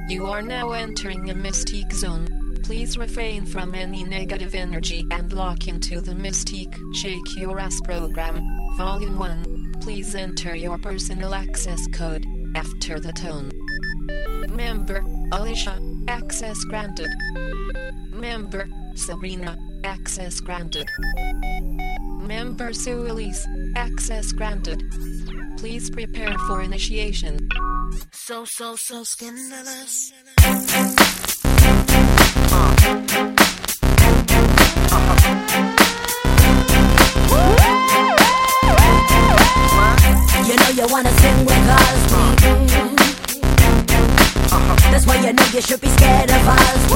You are now entering a mystique zone. Please refrain from any negative energy and lock into the Mystique Shake Your Ass program. Volume 1. Please enter your personal access code after the tone. Member Alicia, access granted. Member Sabrina, access granted. Member Sue Elise, access granted. Please prepare for initiation. So scandalous. You know you wanna sing with us. That's why you know you should be scared of us.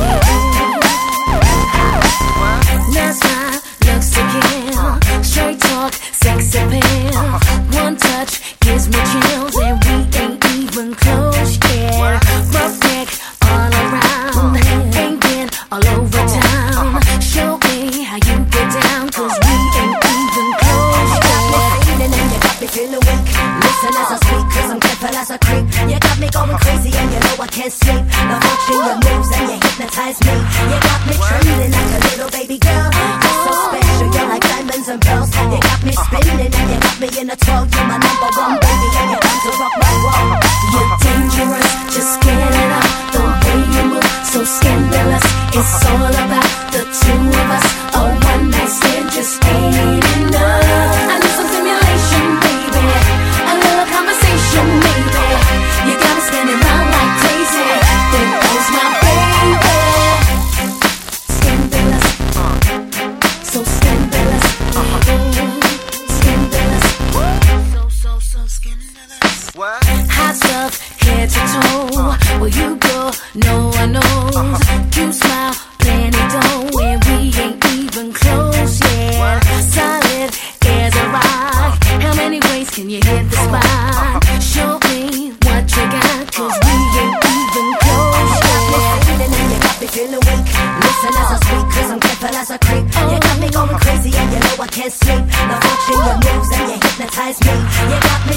That's my looks to kill. Straight talk, sex appeal. One touch gives me chills, and we ain't even close yet. Rough neck all around, ain't been all over town. Show me how you get down, 'cause we ain't even close yet. And you got me feeling weak. Listen as I speak, 'cause I'm careful as a creep. You got me going crazy, and you know I can't sleep. Now watching your moves, and you hypnotize me. You got me trembling like a little baby girl. You're so special, you're like diamonds and pearls. You got me spinning, and you got me in a twirl. You're my number one baby, and you come to rock my world. You're dangerous, just get it up. The way you move, so scandalous. It's all about the two of us. A one night stand just ain't enough. I need some stimulation, baby. A little conversation, maybe. You got me spinning round like crazy. There goes my baby. Scandalous, so scandalous. Scandalous, so scandalous. What? Hot stuff, head to toe. Where you go, no one knows. You smile, plenty dough, and we ain't even close yet. Solid as a rock. How many ways can you hit the spot? Show me what you got, 'cause we ain't even close yet. And you got me feeling weak. Listen as I speak, 'cause I'm careful as a creep. You got me going crazy, and you know I can't sleep. Now watching your moves, and you hypnotize me. You got me